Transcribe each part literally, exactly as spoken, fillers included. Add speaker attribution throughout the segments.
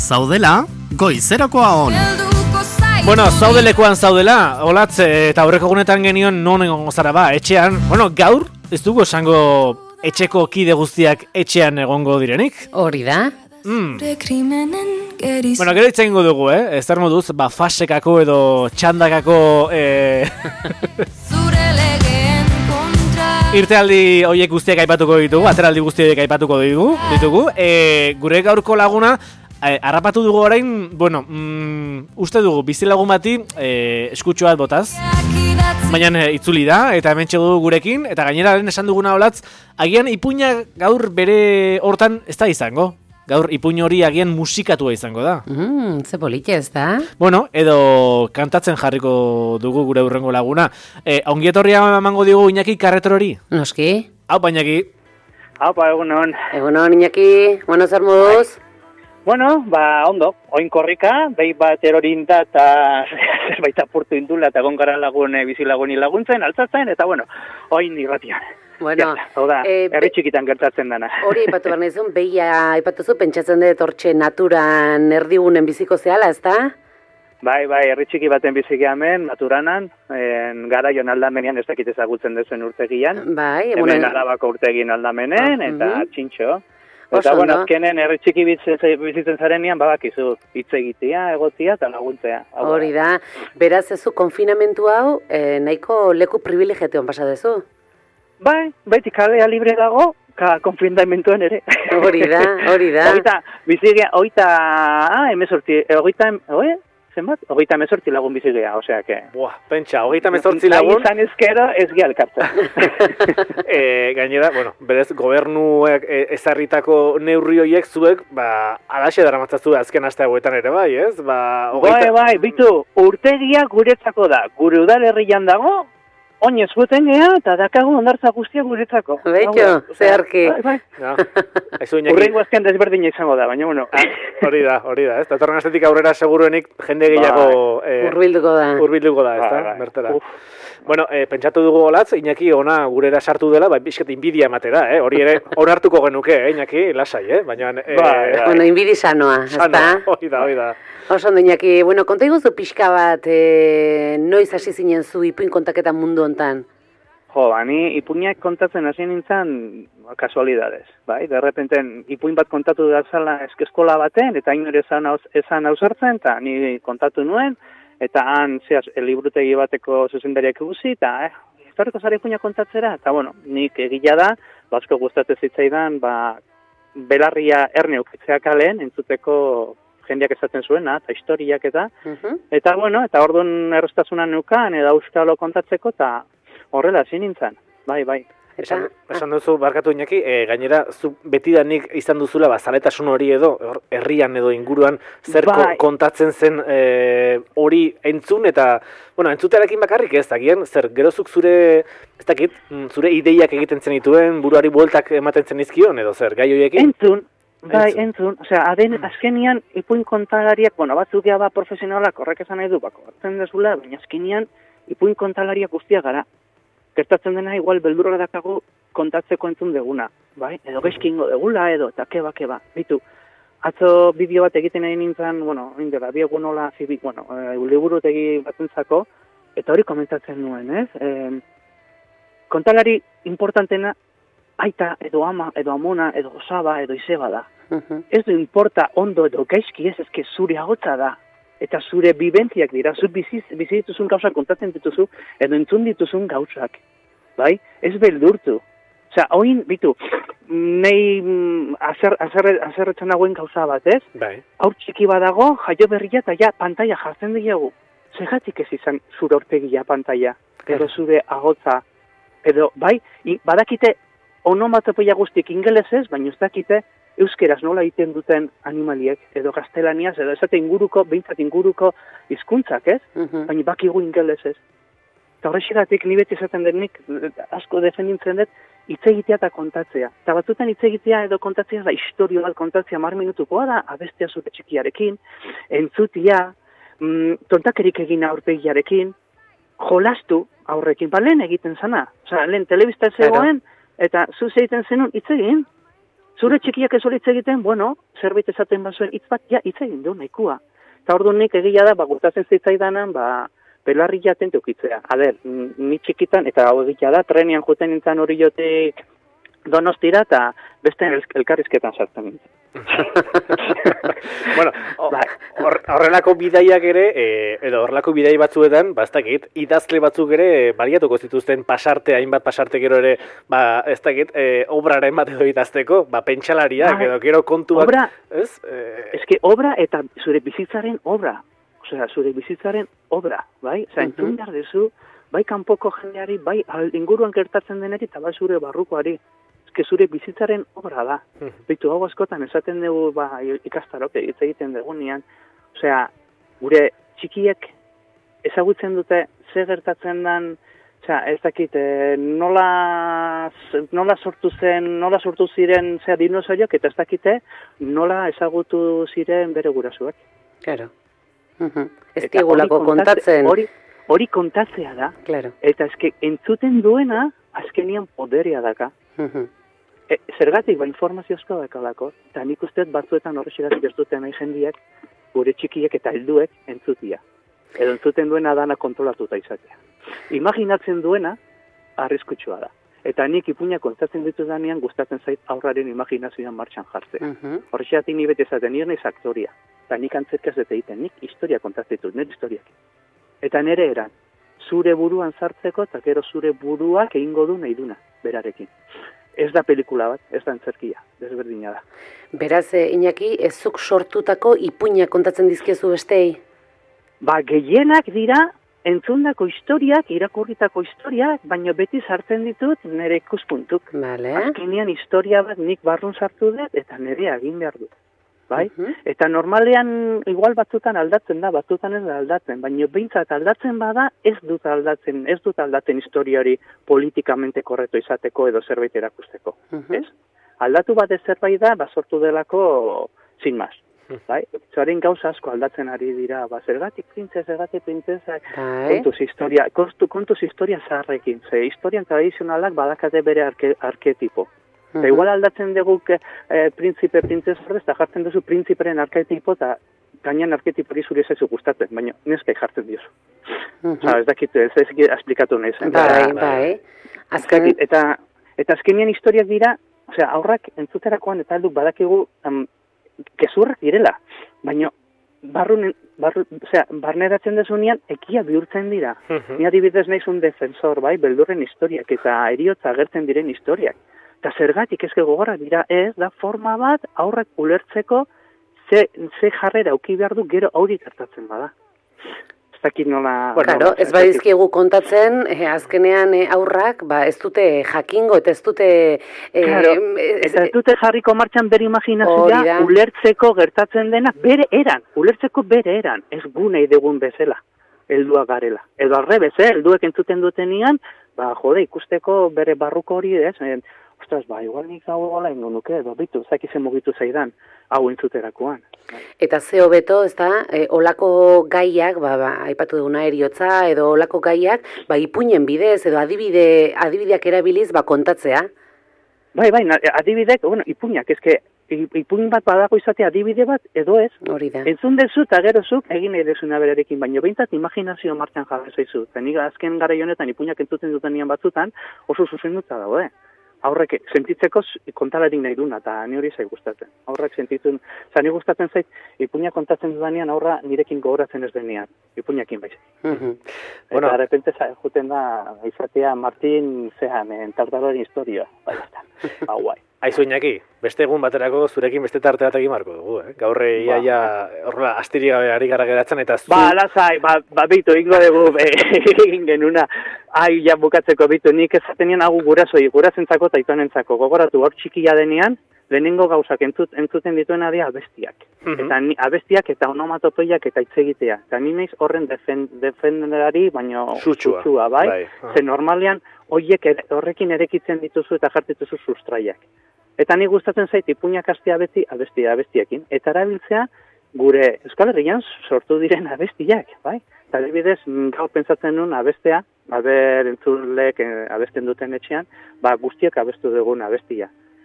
Speaker 1: zaudela, goizerakoa on.
Speaker 2: Bueno, zaudelekuan zaudela, olatz, eta aurreko gunetan genion non egongo zara ba, etxean. Bueno, gaur, ez dugu esango etxeko kide guztiak etxean egongo direnik?
Speaker 3: Hori da.
Speaker 2: Mm. Bueno, gero itza ingo dugu, eh? Ez dar moduz, ba, fasekako edo txandakako... Eh... Irtealdi horiek guztiak aipatuko ditugu, ateraldi guzti horiek aipatuko ditugu, ditugu. E, gure gaurko laguna, e, harrapatu dugu orain, bueno, mm, uste dugu, bizilagun bati e, eskutxo bat botaz, baina e, itzuli da, eta hemen txegu gurekin, eta gainera esan duguna olatz, agian ipuina gaur bere hortan ez da izango. Gaur ipuin hori agian musikatua izango da.
Speaker 3: Mm, ze politia ez da?
Speaker 2: Bueno, edo kantatzen jarriko dugu gure hurrengo laguna. E, Ongietorria emango digu Iñaki Karretor hori?
Speaker 3: Noski.
Speaker 2: Hau, Iñaki.
Speaker 4: Hau, pa, egunon.
Speaker 3: Egunon, Iñaki. Bueno, zer moduz?
Speaker 4: Bueno, ba, ondo. Oin korrika, behi bat erorinda eta zerbait apurtu indula eta gongara lagun, bizilaguni laguntzen, altzatzen, eta bueno, oin irratian.
Speaker 3: Bueno,
Speaker 4: hau da, eh, herri txikitan gertatzen dana.
Speaker 3: Hori aipatu behar nizun, behia aipatuzu, pentsatzen dut hortxe naturan erdigunen biziko zehala, ez da?
Speaker 4: Bai, bai, herri txiki baten biziki hemen, naturanan, en, garaion aldamenean ez dakit ezagutzen dezuen urtegian.
Speaker 3: Bai,
Speaker 4: hemen bueno, Arabako urtegin aldamenen, uh, eta uh-huh. txintxo. Eta,
Speaker 3: Oso,
Speaker 4: bueno,
Speaker 3: no?
Speaker 4: azkenen herri txiki bizitzen zarenean, babakizu, hitz egitea, egotzia eta laguntzea.
Speaker 3: Hori da, beraz ezu konfinamentu hau, eh, nahiko leku privilegiatuan pasa dezu?
Speaker 4: Bai, beti kalea libre dago, ka konfinamentuan ere.
Speaker 3: Hori da, hori da.
Speaker 4: Oita, bizigea, oita, ah, emezortzi, oita, oe, zenbat? Oita emezortzi lagun bizigea, osea, que...
Speaker 2: Buah, pentsa, oita emezortzi lagun...
Speaker 4: Zai izan ezkero, ez gia elkartzen.
Speaker 2: e, gainera, bueno, berez, gobernuek e, ezarritako neurri horiek zuek, ba, alaxe dara matzazu azken aste hauetan ere, bai, ez? Ba,
Speaker 4: ogeita... Bai, bai, bitu, urtegia guretzako da, gure udalerrian dago, oinez guten gea, eta dakagu ondartza guztia guretzako.
Speaker 3: Beito, zeharki.
Speaker 4: Bai, bai.
Speaker 2: Ja.
Speaker 4: Urrengo azken desberdina izango da, baina bueno.
Speaker 2: Hori da, hori da, ez? Datorren astetik aurrera seguruenik jende gehiago...
Speaker 3: Eh, urbilduko da.
Speaker 2: Urbilduko da, ez da, bai, bertara. Uf. Bueno, eh, pentsatu dugu olatz, Iñaki ona gurera sartu dela, bai, bizket inbidia ematera, eh? Hori ere, onartuko genuke, eh, Iñaki, lasai, eh? Baina... Eh,
Speaker 3: bai, bai. Bueno, inbidi sanoa, ez da?
Speaker 2: Hori da, hori da.
Speaker 3: Oso ondo, Iñaki, bueno, konta iguzu pixka bat, eh, noiz hasi zinen zu ipuin kontaketan mundu hontan?
Speaker 4: Jo, bani ipuinak kontatzen hasi nintzen kasualidades, bai? De repenten ipuin bat kontatu da zala eskola baten, eta inore esan ausartzen, eta ni kontatu nuen, eta han, zehaz, liburutegi bateko zuzendariak eguzi, eta, eh, historiko zara ipuinak kontatzera, eta, bueno, nik egila da, basko gustatzen zitzaidan, ba, belarria erne ukitzea kalen, entzuteko jendeak esaten zuena, eta historiak eta, uh-huh. eta, bueno, eta orduan errostasunan nukan, eta euskalo kontatzeko, eta horrela, zin nintzen, bai, bai.
Speaker 2: Esan, esan duzu, barkatu Iñaki, e, gainera, zu betidanik izan duzula, ba, zaletasun hori edo, herrian edo inguruan, zer bai. kontatzen zen hori e, entzun, eta, bueno, entzutearekin bakarrik ez, agian, zer, gerozuk zure, ez dakit, zure ideiak egiten zen dituen, buruari bueltak ematen zen izkion, edo zer, gai horiekin?
Speaker 4: Entzun, bai, entzun, osea, aden, azkenian, ipuin kontalariak, bueno, batzuk gea ba profesionalak, horrek esan nahi du, bako, hartzen dezula, baina azkenian, ipuin kontalariak guztia gara. Gertatzen dena igual beldurra dakagu kontatzeko entzun deguna, bai? Edo gaizkingo degula, edo, eta keba, keba. Bitu, atzo bideo bat egiten nahi nintzen, bueno, indela, biegu nola, zibi, bueno, e, liburutegi batentzako, eta hori komentatzen nuen, ez? E, kontalari importantena, aita, edo ama, edo amona, edo osaba, edo izeba da. Uh-huh. Ez du importa ondo edo gaizki ez, ezke zure agotza da. Eta zure bibentziak dira, zu bizi dituzun gauzak kontatzen dituzu, edo entzun dituzun gauzak, bai? Ez beldurtu. Osea, oin, bitu, nahi azer, azer, azerretzen dagoen gauza bat, ez?
Speaker 2: Bai.
Speaker 4: Haur txiki badago, jaio berria eta ja, pantalla jartzen diagu. Zegatik ez izan zure ortegia pantalla, edo zure agotza, edo, bai? I, badakite onomatopeia guztiek ingelesez, baina ez dakite euskeraz nola egiten duten animaliek, edo gaztelaniaz, edo esate inguruko, behintzat inguruko hizkuntzak, ez? Uh-huh. Baina bakigu ingelesez. Eta horrexegatik, ni beti esaten denik, asko defendintzen dut, hitz egitea eta kontatzea. Eta batzutan hitz egitea edo kontatzea da historio bat kontatzea mar minutukoa da, abestea zure txikiarekin, entzutia, mm, tontakerik egin aurpegiarekin, jolastu aurrekin, ba lehen egiten zana. Osa, lehen telebista zegoen, eta zuz egiten zenun hitz egin. Zure txikiak ez hitz egiten, bueno, zerbait esaten bazuen hitz bat, ja, hitz egin du, nahikoa. Eta orduan nik egia da, ba, gustatzen zitzaidanan, ba, belarri jaten teukitzea. Ader, ni txikitan, eta hau egitea da, trenean juten nintzen hori jotek Donostira, eta beste elkarrizketan sartzen nintzen.
Speaker 2: Bueno, horrelako bidaiak ere, eh, edo horrelako bidai batzuetan, bastakit, idazle batzuk ere eh, baliatuko zituzten pasarte, hainbat pasarte gero ere, ba, ez dakit, eh, obraren bat edo idazteko, ba, pentsalariak, ba, edo gero kontuak,
Speaker 4: obra,
Speaker 2: ez? Eh,
Speaker 4: eske obra eta zure bizitzaren obra, osea, zure bizitzaren obra, bai? Osea, entzun behar dezu, bai kanpoko jendeari, bai inguruan gertatzen denari, eta bai zure barrukoari. Eske zure bizitzaren obra da. Bitu, hau askotan esaten dugu, ba, ikastarok hitz egiten dugunean, osea, gure txikiek ezagutzen dute ze gertatzen den, osea, ez dakit, eh, nola, nola sortu zen, nola sortu ziren zea dinosauriak, eta ez dakite nola ezagutu ziren bere gurasuak.
Speaker 3: Claro. Uh-huh. Ez diegulako kontatzen.
Speaker 4: Hori, hori kontatzea da.
Speaker 3: Claro.
Speaker 4: Eta eske entzuten duena, azkenian poderea daka.
Speaker 3: Uh-huh.
Speaker 4: E, zergatik, ba, informaziozko dakalako, eta nik usteet batzuetan horrexegatik ez duten nahi jendiak, gure txikiek eta helduek entzutia. Edo entzuten duena dana kontrolatuta izatea. Imaginatzen duena, arriskutsua da. Eta nik ipuina kontatzen ditudanean gustatzen zait aurraren imaginazioan martxan jartzea.
Speaker 3: Uh-huh.
Speaker 4: Horrexegatik ni bete esaten, nire naiz aktoria. Eta nik antzerkaz dute egiten, nik historia kontatzen ditut, nire historiak. Eta nire eran, zure buruan sartzeko, eta gero zure buruak egingo du nahi duna, berarekin. Ez da pelikula bat, ez da antzerkia, desberdina da.
Speaker 3: Beraz, Iñaki, ez zuk sortutako ipuinak kontatzen dizkiezu bestei?
Speaker 4: Ba, gehienak dira, entzundako historiak, irakurritako historiak, baina beti sartzen ditut nire ikuspuntuk.
Speaker 3: Vale.
Speaker 4: Azkenean historia bat nik barrun sartu dut, eta nire egin behar dut. Bai?
Speaker 3: Uh-huh.
Speaker 4: Eta normalean, igual batzutan aldatzen da, batzutan ez da aldatzen, baina behintzat aldatzen bada, ez dut aldatzen, ez dut aldatzen historiari politikamente korreto izateko edo zerbait erakusteko.
Speaker 3: Uh-huh.
Speaker 4: Ez? Aldatu bat ez zerbait da, ba sortu delako sin mas. Bai? Zaren gauza asko aldatzen ari dira, ba, zergatik printzes, zergatik printzezak,
Speaker 3: bai.
Speaker 4: kontuz historia, kontuz, kontuz historia zaharrekin, ze historian tradizionalak badakate bere arke, arketipo. Eta igual aldatzen dugu eh, printzipe, printzez horrez, eta jartzen duzu printziperen arketipo, eta gainean arketipori zuri ezezu gustatzen, baina neskai jartzen diozu. Uh-huh. Osa, ez dakit, ez dakit esplikatu nahi zen.
Speaker 3: Bai, bai.
Speaker 4: Azken... Eta, eta azkenian historiak dira, osea, aurrak entzuterakoan eta alduk badakigu um, gezurrak direla, baina barrun, barru, osea, barneratzen desunean ekia bihurtzen dira. Uh-huh. Ni adibidez naiz un defensor, bai, beldurren historiak eta eriotza agertzen diren historiak. Eta zergatik ezke gogorra dira, ez da forma bat aurrak ulertzeko ze, ze jarrera auki behar du gero auri gertatzen bada. Ez dakit nola...
Speaker 3: Bueno, claro, ez badizkiegu kontatzen, eh, azkenean eh, aurrak, ba, ez dute jakingo, eta ez dute... Eh,
Speaker 4: claro, eta ez dute jarriko martxan bere imaginazioa ulertzeko gertatzen dena bere eran, ulertzeko bere eran, ez gu nahi dugun bezala, helduak garela. Edo arrebez, eh, helduek entzuten dutenian, ba, jode, ikusteko bere barruko hori, ez, eh, ostras, ba, igual nik hau gola ingo nuke, edo bitu, zaki zen mugitu zaidan, hau entzuterakoan.
Speaker 3: Eta ze hobeto, ez da, e, olako gaiak, ba, ba, aipatu duguna eriotza, edo olako gaiak, ba, ipuinen bidez, edo adibide, adibideak erabiliz, ba, kontatzea.
Speaker 4: Bai, bai, adibidek, bueno, ipuinak, ezke, ipuin bat badago izatea adibide bat, edo ez.
Speaker 3: Hori da.
Speaker 4: Entzun dezu, eta gero zuk, egin nahi dezuna berarekin, baina behintzat imaginazio martxan jarri zaizu. Eta nik azken gara honetan ipuinak entzuten dutenian batzutan, oso zuzenduta dago, eh? Aurrek sentitzeko kontalarik nahi duna, eta ni hori zai gustatzen. Aurrak sentitzen, zani gustatzen zait, ipuina kontatzen dudanean aurra nirekin gogoratzen ez denean, ipuinakin baiz.
Speaker 3: Uh-huh.
Speaker 4: Eta bueno, repente juten da, izatea Martin, zehan, entartaroaren historia. Bai, hau guai.
Speaker 2: Aizu Iñaki, beste egun baterako zurekin beste tarte bat egin marko dugu, eh? Gaur ia, ia, horrela, astiri gabe ari gara geratzen, eta zu...
Speaker 4: Ba, lasai, ba, ba bitu, ingo dugu, egin genuna, ai, ja bukatzeko bitu, nik ezatenien hagu gurasoi, gurazentzako eta itonentzako, gogoratu, hor txikia denean, lehenengo gauzak entzut, entzuten dituena dira abestiak. Uh-huh. Eta ni, abestiak eta onomatopoiak eta hitz egitea. Eta ni naiz horren defen, defenderari, baino sutsua, bai? bai. Uh-huh. Ze normalean, horiek ere, horrekin erekitzen dituzu eta jartituzu sustraiak. Eta ni gustatzen zait ipuinak astea beti abestia abestiekin. Eta erabiltzea gure Euskal Herrian sortu diren abestiak, bai? Eta adibidez, gaur pentsatzen nuen abestea, aber entzulek abesten duten etxean, ba guztiak abestu dugun abestia.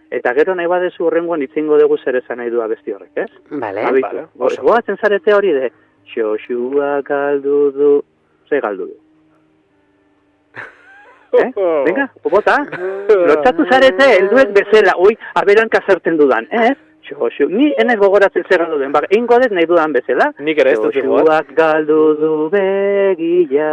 Speaker 4: Eta gero nahi badezu horrengoan itzingo dugu zer esan nahi du abesti horrek, ez?
Speaker 3: Vale.
Speaker 2: Vale, oso.
Speaker 4: Goatzen zarete hori de, xoxua galdu du, ze galdu du. Eh? Venga, bota. Lotzatu zarete, helduek bezala, oi, aberan kazerten dudan, ez? Xoxu, ni enez gogoratzen zer galdu den, bak, ingo dut nahi dudan bezala.
Speaker 2: Nik ere ez dut igual.
Speaker 4: Xoxuak galdu du begia,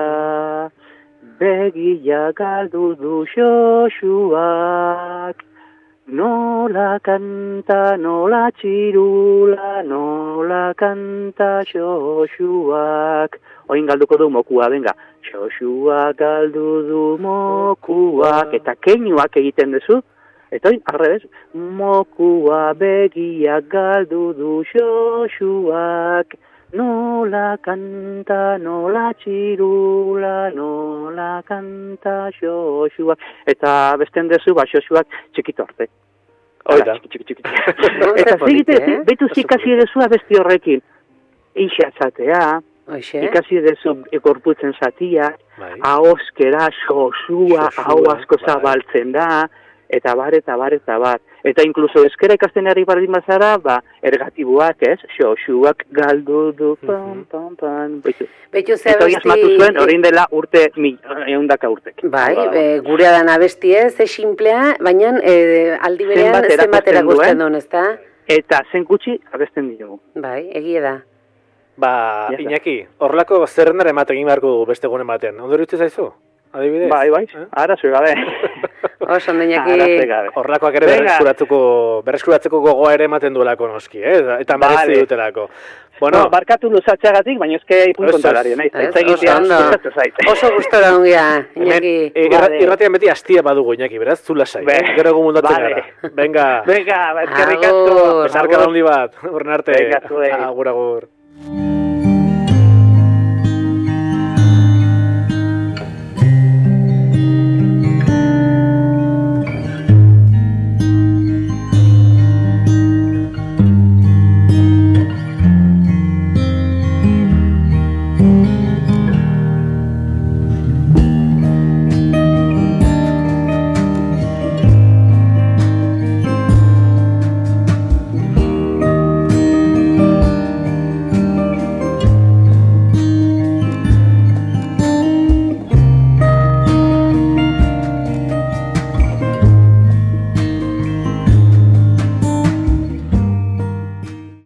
Speaker 4: begia galdu du xoxuak. Nola kanta, nola txirula, nola kanta xoxuak. Oin galduko du mokua, venga. Xoxuak galdu du mokuak. Eta keinuak egiten duzu. Eta oin, arrebez. Mokua begiak galdu du xoxuak. Nola kanta, nola txirula, nola kanta xoxuak. Eta besten dezu, ba, xoxuak txikitorte.
Speaker 2: Oida.
Speaker 4: Txiki, txiki, txiki. Eta zegite, betu zikasi edezu abesti horrekin. Ixatzatea, ikasi edezu ekorputzen zatia, ahoskera, xoxua, aho asko zabaltzen da, eta bar, eta bar, eta bar. Eta inkluso eskera ikasten ari bardin bazara, ba, ergatibuak, ez? Xoxuak galdu du, pam, pam, pam. Beitu,
Speaker 3: ze abesti...
Speaker 4: asmatu zuen, orain dela urte, mi, eundaka urtek.
Speaker 3: Bai, e, gurea dan abesti ez, ez simplea, baina e, aldi berean zenbat erakusten duen, ez da?
Speaker 4: Eta zen gutxi abesten ditugu.
Speaker 3: Bai, egie da.
Speaker 2: Ba, Iñaki, horrelako zerrendara ematen beharko dugu beste egunen baten. Ondo iruditzen zaizu? Adibidez?
Speaker 4: Bai, bai,
Speaker 2: eh?
Speaker 4: ara zui gabe.
Speaker 3: Oso, Iñaki.
Speaker 2: Horrelakoak ere berreskuratzeko, berreskuratzeko gogoa ere ematen duelako noski, eh? Eta merezi vale. Dutelako. Bueno,
Speaker 4: no, barkatu luzatxeagatik, baina ezke ipun kontalari, nahi.
Speaker 3: Oso gustora ongia, Iñaki.
Speaker 2: Irratian beti hastia badugu, Iñaki, beraz, zu lasai. Gero egun mundatzen gara. Venga.
Speaker 4: Venga, eskerrik asko.
Speaker 2: Besarka handi bat, urren arte.
Speaker 4: Venga, zuen.
Speaker 2: Agur, agur.